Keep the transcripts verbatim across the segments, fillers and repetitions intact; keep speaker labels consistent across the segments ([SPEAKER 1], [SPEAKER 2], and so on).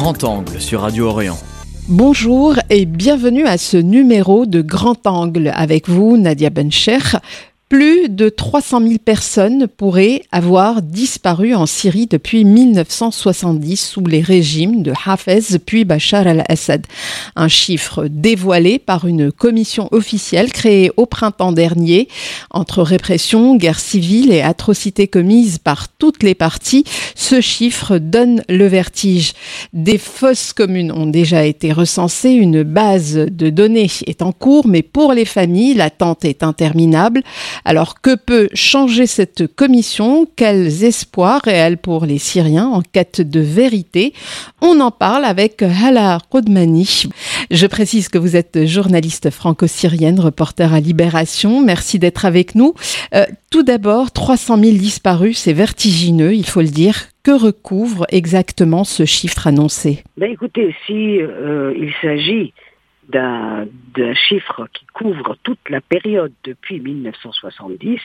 [SPEAKER 1] Grand Angle sur Radio Orient.
[SPEAKER 2] Bonjour et bienvenue à ce numéro de Grand Angle. Avec vous, Nadia Bencher. Plus de trois cent mille personnes pourraient avoir disparu en Syrie depuis mille neuf cent soixante-dix sous les régimes de Hafez puis Bachar al-Assad. Un chiffre dévoilé par une commission officielle créée au printemps dernier. Entre répression, guerre civile et atrocités commises par toutes les parties, ce chiffre donne le vertige. Des fosses communes ont déjà été recensées, une base de données est en cours, mais pour les familles, l'attente est interminable. Alors, que peut changer cette commission ? Quels espoirs réels pour les Syriens en quête de vérité ? On en parle avec Hala Kodmani. Je précise que vous êtes journaliste franco-syrienne, reporter à Libération. Merci d'être avec nous. Euh, tout d'abord, trois cent mille disparus, c'est vertigineux, il faut le dire. Que recouvre exactement ce chiffre annoncé ?
[SPEAKER 3] Ben écoutez, si euh, il s'agit d'un, d'un chiffre qui couvre toute la période depuis mille neuf cent soixante-dix,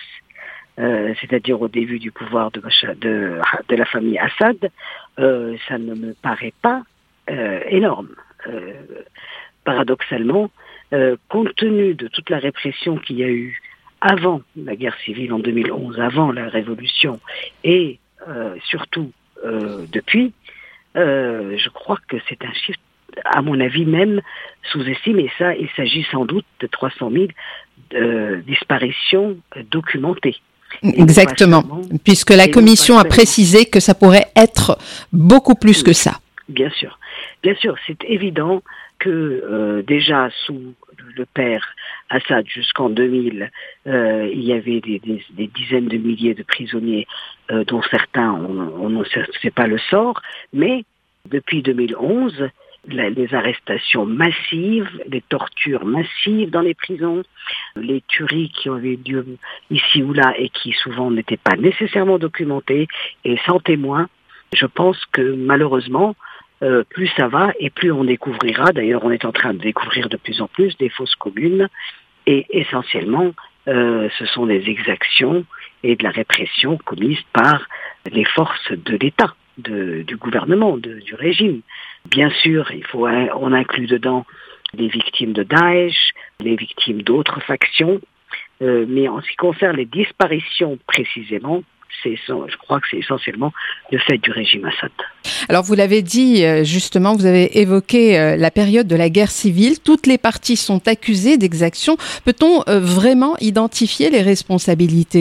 [SPEAKER 3] euh, c'est-à-dire au début du pouvoir de, de, de la famille Assad, euh, ça ne me paraît pas euh, énorme. Euh, paradoxalement, euh, compte tenu de toute la répression qu'il y a eu avant la guerre civile en deux mille onze, avant la révolution, et euh, surtout euh, depuis, euh, je crois que c'est un chiffre, à mon avis même, sous-estimé. Ça, il s'agit sans doute de trois cent mille euh, disparitions documentées.
[SPEAKER 2] Exactement, seulement, puisque la commission a précisé que ça pourrait être beaucoup plus oui, que ça.
[SPEAKER 3] Bien sûr. Bien sûr, c'est évident que euh, déjà sous le père Assad jusqu'en deux mille, euh, il y avait des, des, des dizaines de milliers de prisonniers euh, dont certains, on ne sait pas le sort, mais depuis deux mille onze, La, les arrestations massives, les tortures massives dans les prisons, les tueries qui avaient lieu ici ou là et qui souvent n'étaient pas nécessairement documentées et sans témoins. Je pense que malheureusement, euh, plus ça va et plus on découvrira, d'ailleurs on est en train de découvrir de plus en plus des fosses communes et essentiellement euh, ce sont des exactions et de la répression commises par les forces de l'État. De, du gouvernement, de, du régime. Bien sûr, il faut, on inclut dedans les victimes de Daesh, les victimes d'autres factions, euh, mais en ce qui concerne les disparitions précisément, c'est, je crois que c'est essentiellement le fait du régime Assad.
[SPEAKER 2] Alors vous l'avez dit, justement, vous avez évoqué la période de la guerre civile. Toutes les parties sont accusées d'exactions. Peut-on vraiment identifier les responsabilités ?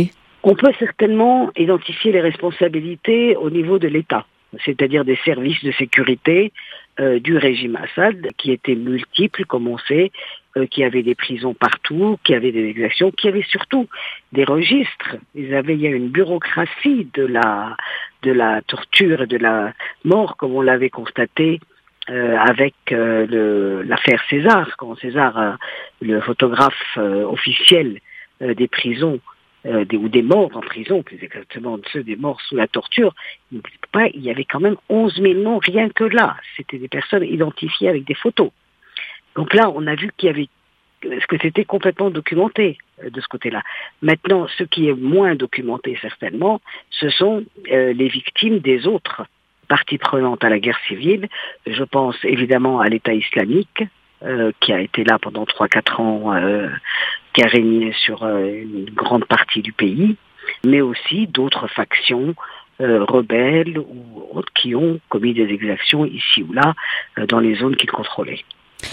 [SPEAKER 3] On peut certainement identifier les responsabilités au niveau de l'État, c'est-à-dire des services de sécurité euh, du régime Assad, qui étaient multiples, comme on sait, euh, qui avaient des prisons partout, qui avaient des exactions, qui avaient surtout des registres. Ils avaient, il y a une bureaucratie de la, de la torture et de la mort, comme on l'avait constaté euh, avec euh, le, l'affaire César, quand César, euh, le photographe euh, officiel euh, des prisons, Euh, des, ou des morts en prison, plus exactement ceux des morts sous la torture, pas, il y avait quand même onze mille noms rien que là. C'était des personnes identifiées avec des photos. Donc là, on a vu qu'il y avait, ce que c'était complètement documenté euh, de ce côté-là. Maintenant, ce qui est moins documenté certainement, ce sont euh, les victimes des autres parties prenantes à la guerre civile. Je pense évidemment à l'État islamique, euh, qui a été là pendant trois à quatre ans, euh, qui a régné sur euh, une grande partie du pays, mais aussi d'autres factions euh, rebelles ou autres qui ont commis des exactions ici ou là euh, dans les zones qu'ils contrôlaient.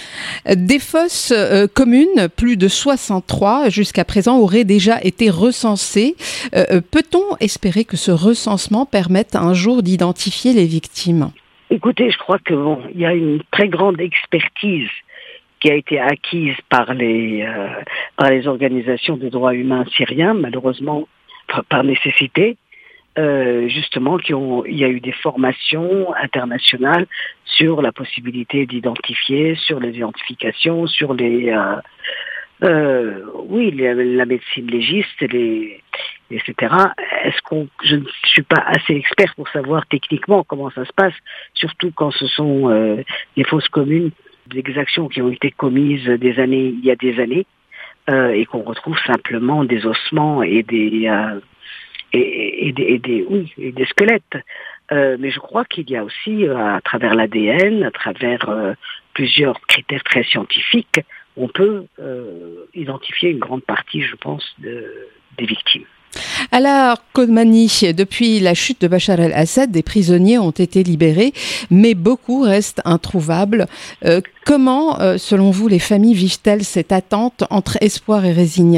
[SPEAKER 2] Des fosses euh, communes, plus de soixante-trois jusqu'à présent, auraient déjà été recensées. Euh, peut-on espérer que ce recensement permette un jour d'identifier les victimes ?
[SPEAKER 3] Écoutez, je crois que bon, il y a une très grande expertise qui a été acquise par les, euh, par les organisations des droits humains syriens, malheureusement par nécessité, euh, justement, qui ont, il y a eu des formations internationales sur la possibilité d'identifier, sur les identifications, sur les, euh, euh, oui, les, la médecine légiste, les, et cetera. Est-ce qu'on, je ne suis pas assez expert pour savoir techniquement comment ça se passe, surtout quand ce sont euh, des fosses communes, des exactions qui ont été commises des années, il y a des années, euh, et qu'on retrouve simplement des ossements et des, euh, et, et, et des, et des, oui, et des squelettes. Euh, mais je crois qu'il y a aussi, euh, à travers l'A D N, à travers euh, plusieurs critères très scientifiques, on peut euh, identifier une grande partie, je pense, de, des victimes.
[SPEAKER 2] Alors, Kodmani, depuis la chute de Bachar el-Assad, des prisonniers ont été libérés, mais beaucoup restent introuvables. Euh, comment, euh, selon vous, les familles vivent-elles cette attente entre espoir et résignation ?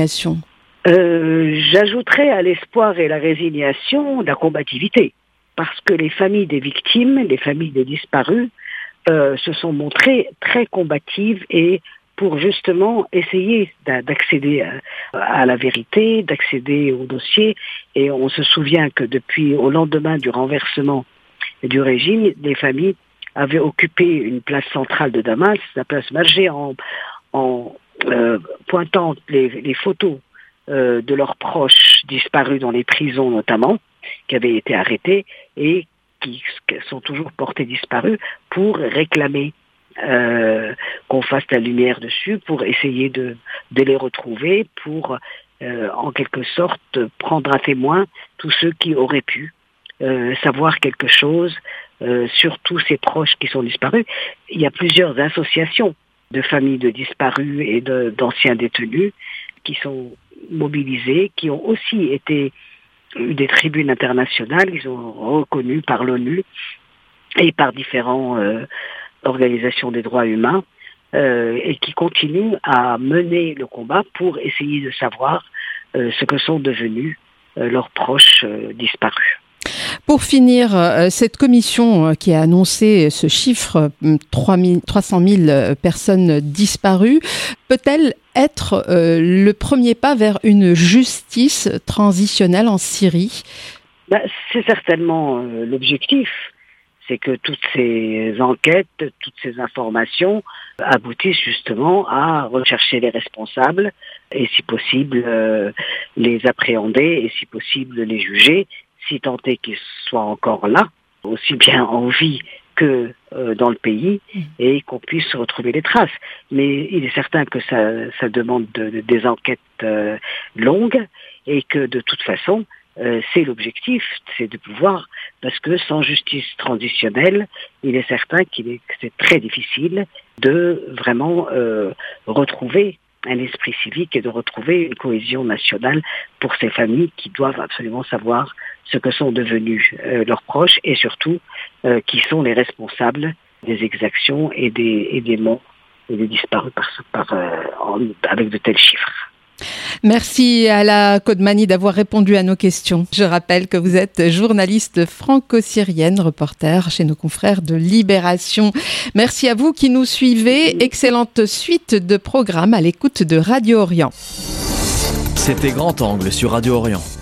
[SPEAKER 3] euh, J'ajouterais à l'espoir et la résignation la combativité, parce que les familles des victimes, les familles des disparus, euh, se sont montrées très combatives et pour justement essayer d'accéder à la vérité, d'accéder au dossier. Et on se souvient que depuis, au lendemain du renversement du régime, les familles avaient occupé une place centrale de Damas, la place Marjé, en, en euh, pointant les, les photos euh, de leurs proches disparus dans les prisons notamment, qui avaient été arrêtés et qui sont toujours portés disparus pour réclamer Euh, qu'on fasse la lumière dessus, pour essayer de, de les retrouver, pour euh, en quelque sorte prendre à témoin tous ceux qui auraient pu euh, savoir quelque chose euh, sur tous ces proches qui sont disparus. Il y a plusieurs associations de familles de disparus et de, d'anciens détenus qui sont mobilisées, qui ont aussi été des tribunes internationales, ils sont reconnus par l'ONU et par différents euh, organisations des droits humains euh, et qui continuent à mener le combat pour essayer de savoir euh, ce que sont devenus euh, leurs proches euh, disparus.
[SPEAKER 2] Pour finir, euh, cette commission euh, qui a annoncé ce chiffre, trois cent mille personnes disparues, peut-elle être euh, le premier pas vers une justice transitionnelle en Syrie ?
[SPEAKER 3] Ben, c'est certainement euh, l'objectif. C'est que toutes ces enquêtes, toutes ces informations aboutissent justement à rechercher les responsables et si possible euh, les appréhender et si possible les juger, si tant est qu'ils soient encore là, aussi bien en vie que euh, dans le pays, et qu'on puisse retrouver les traces. Mais il est certain que ça, ça demande de, de, des enquêtes euh, longues et que de toute façon, Euh, c'est l'objectif, c'est de pouvoir, parce que sans justice transitionnelle, il est certain qu'il est, que c'est très difficile de vraiment euh, retrouver un esprit civique et de retrouver une cohésion nationale pour ces familles qui doivent absolument savoir ce que sont devenus euh, leurs proches et surtout euh, qui sont les responsables des exactions et des, et des morts et des disparus par, par, euh, en, avec de tels chiffres.
[SPEAKER 2] Merci à la Kodmani d'avoir répondu à nos questions. Je rappelle que vous êtes journaliste franco-syrienne, reporter chez nos confrères de Libération. Merci à vous qui nous suivez. Excellente suite de programmes à l'écoute de Radio Orient.
[SPEAKER 1] C'était Grand Angle sur Radio Orient.